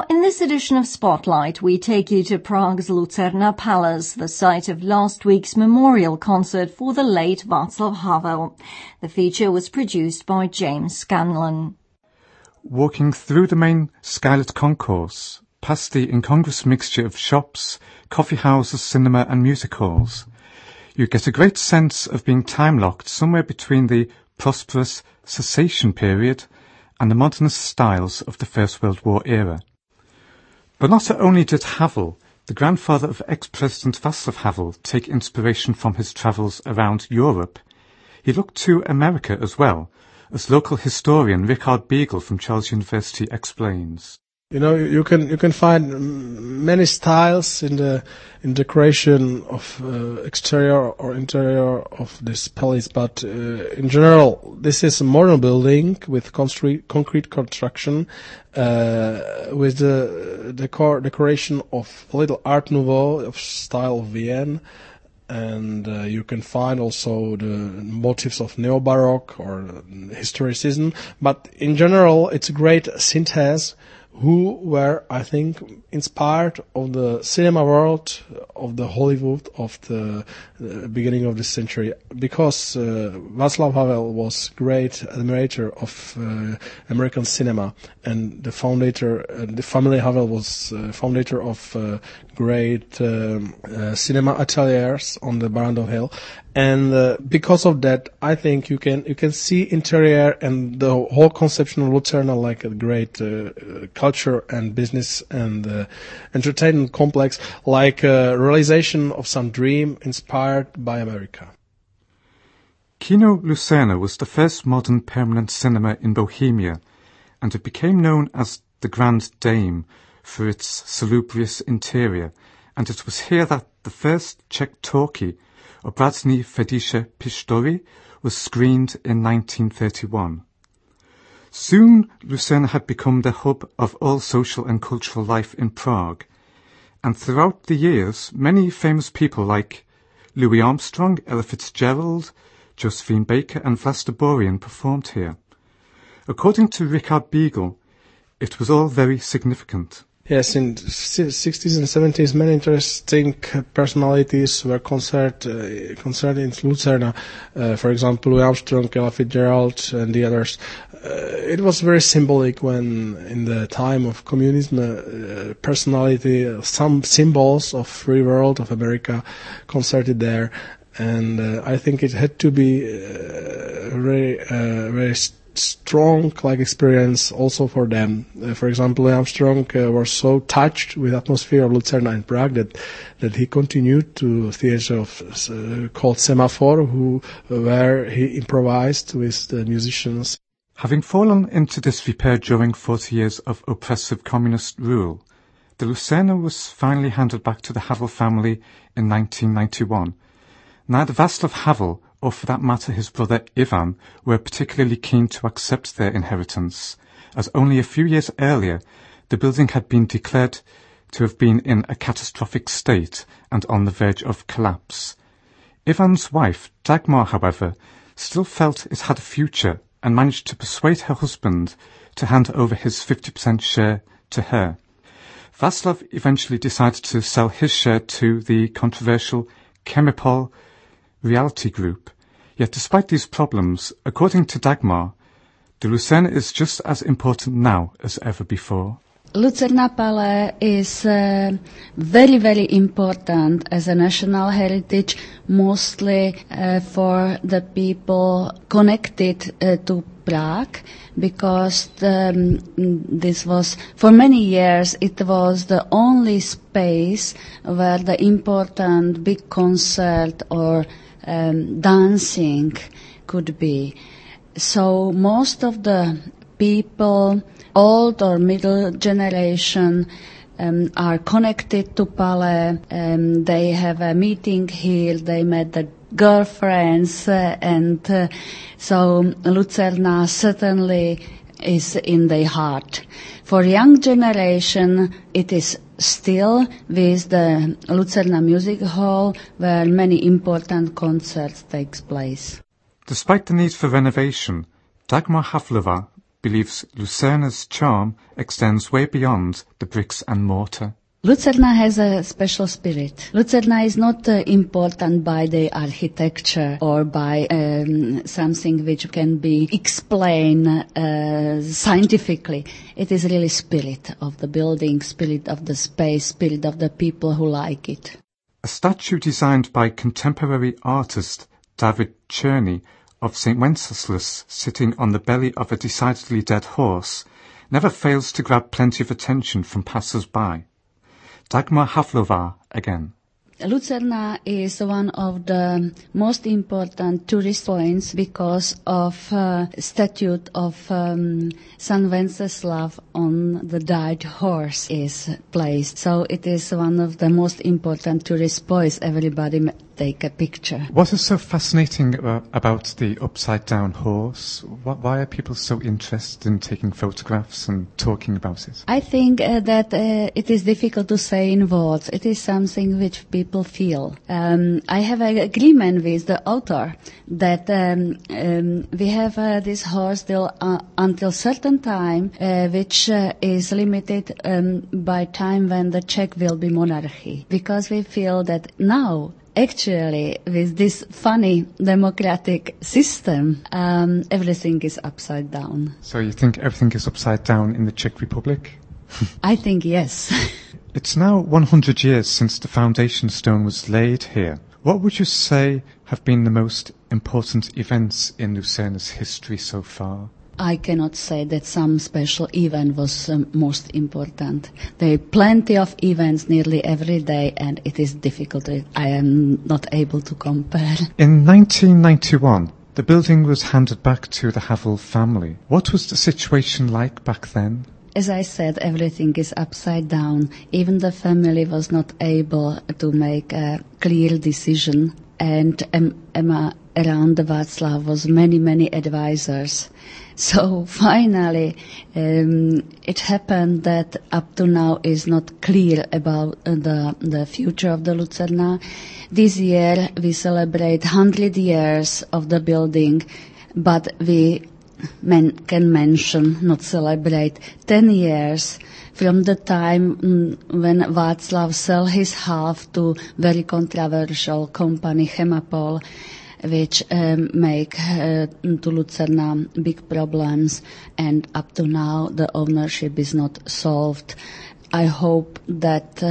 In this edition of Spotlight, we take you to Prague's Lucerna Palace, the site of last week's memorial concert for the late Václav Havel. The feature was produced by James Scanlon. Walking through the main skylit concourse, past the incongruous mixture of shops, coffee houses, cinema and music halls, you get a great sense of being time-locked somewhere between the prosperous cessation period and the modernist styles of the First World War era. But not only did Havel, the grandfather of ex-President Václav Havel, take inspiration from his travels around Europe, he looked to America as well, as local historian Richard Beagle from Charles University explains. You can find many styles in decoration of exterior or interior of this palace, but in general, this is a modern building with concrete construction, with the decoration of a little Art Nouveau of style of Vienna. And you can find also the motifs of neo-Baroque or historicism. But in general, it's a great synthesis who were, I think, inspired of the cinema world of the Hollywood of the beginning of this century. Because Václav Havel was great admirer of American cinema, and the family Havel was founder of great cinema ateliers on the Barrandov Hill, and because of that, I think you can see interior and the whole conception of Lucerna like a great culture and business and entertainment complex, like a realization of some dream inspired by America. Kino Lucerna was the first modern permanent cinema in Bohemia, and it became known as the Grand Dame for its salubrious interior, and it was here that the first Czech talkie, Obrazní Fetiše Pištory, was screened in 1931. Soon, Lucerna had become the hub of all social and cultural life in Prague, and throughout the years, many famous people like Louis Armstrong, Ella Fitzgerald, Josephine Baker and Vlasta Borian performed here. According to Richard Beagle, it was all very significant. Yes, in the 60s and 70s, many interesting personalities were concerned in Lucerna. For example, Louis Armstrong, Ella Fitzgerald, and the others. It was very symbolic when, in the time of communism, personality, some symbols of free world of America concerted there, and I think it had to be very strong experience also for them. For example, Armstrong was so touched with the atmosphere of Lucerna in Prague that he continued to theatre called Semaphore, where he improvised with the musicians. Having fallen into disrepair during 40 years of oppressive communist rule, the Lucerna was finally handed back to the Havel family in 1991. Neither Václav Havel, or for that matter his brother Ivan, were particularly keen to accept their inheritance, as only a few years earlier the building had been declared to have been in a catastrophic state and on the verge of collapse. Ivan's wife, Dagmar, however, still felt it had a future and managed to persuade her husband to hand over his 50% share to her. Václav eventually decided to sell his share to the controversial Chemipol Reality Group. Yet despite these problems, according to Dagmar, the Lucerna is just as important now as ever before. Lucerna Palace is very, very important as a national heritage, mostly for the people connected to Prague, because this was, for many years, it was the only space where the important big concert or dancing could be. So most of the people, old or middle generation, are connected to Palace. They have a meeting here. They met the girlfriends, and so Lucerna certainly is in their heart. For young generation, it is still with the Lucerna Music Hall, where many important concerts take place. Despite the need for renovation, Dagmar Havlova believes Lucerna's charm extends way beyond the bricks and mortar. Lucerna has a special spirit. Lucerna is not important by the architecture or by something which can be explained scientifically. It is really spirit of the building, spirit of the space, spirit of the people who like it. A statue designed by contemporary artist David Czerny of St. Wenceslas sitting on the belly of a decidedly dead horse never fails to grab plenty of attention from passers-by. Dagmar Havlová again. Lucerna is one of the most important tourist points because of statue of St. Wenceslav on the dead horse is placed. So it is one of the most important tourist points. Everybody take a picture. What is so fascinating about the upside-down horse? Why are people so interested in taking photographs and talking about it? I think that it is difficult to say in words. It is something which people feel. I have an agreement with the author that we have this horse till until certain time, which is limited by time when the Czech will be monarchy, because we feel that now, actually, with this funny democratic system, everything is upside down. So you think everything is upside down in the Czech Republic? I think yes. It's now 100 years since the foundation stone was laid here. What would you say have been the most important events in Lucerna's history so far? I cannot say that some special event was most important. There are plenty of events nearly every day, and it is difficult. I am not able to compare. In 1991, the building was handed back to the Havel family. What was the situation like back then? As I said, everything is upside down. Even the family was not able to make a clear decision. And around the Václav was many advisors. So finally, it happened that up to now is not clear about the future of the Lucerna. This year we celebrate 100 years of the building, but we can mention, not celebrate, 10 years from the time when Václav sold his half to very controversial company Chemapol, which make to Lucerna big problems, and up to now the ownership is not solved. I hope that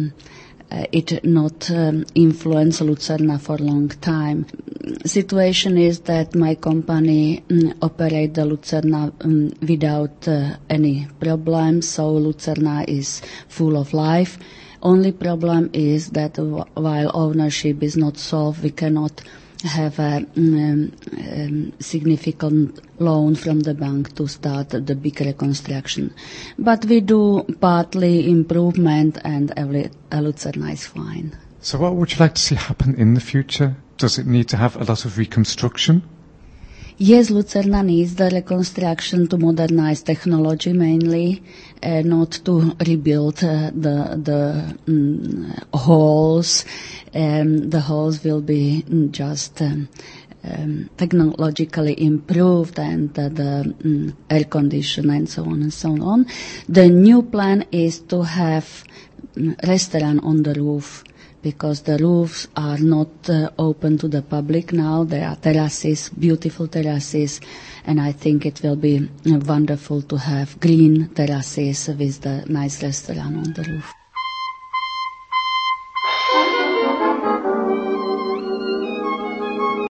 it not influence Lucerna for a long time. Situation is that my company operate the Lucerna without any problems, so Lucerna is full of life. Only problem is that while ownership is not solved, we cannot have a significant loan from the bank to start the big reconstruction. But we do partly improvement, and Lucerna is fine. So what would you like to see happen in the future? Does it need to have a lot of reconstruction? Yes, Lucerna needs the reconstruction to modernize technology mainly, not to rebuild the halls. The halls will be just technologically improved, and the air condition and so on and so on. The new plan is to have restaurant on the roof, because the roofs are not open to the public now. There are terraces, beautiful terraces, and I think it will be wonderful to have green terraces with the nice restaurant on the roof.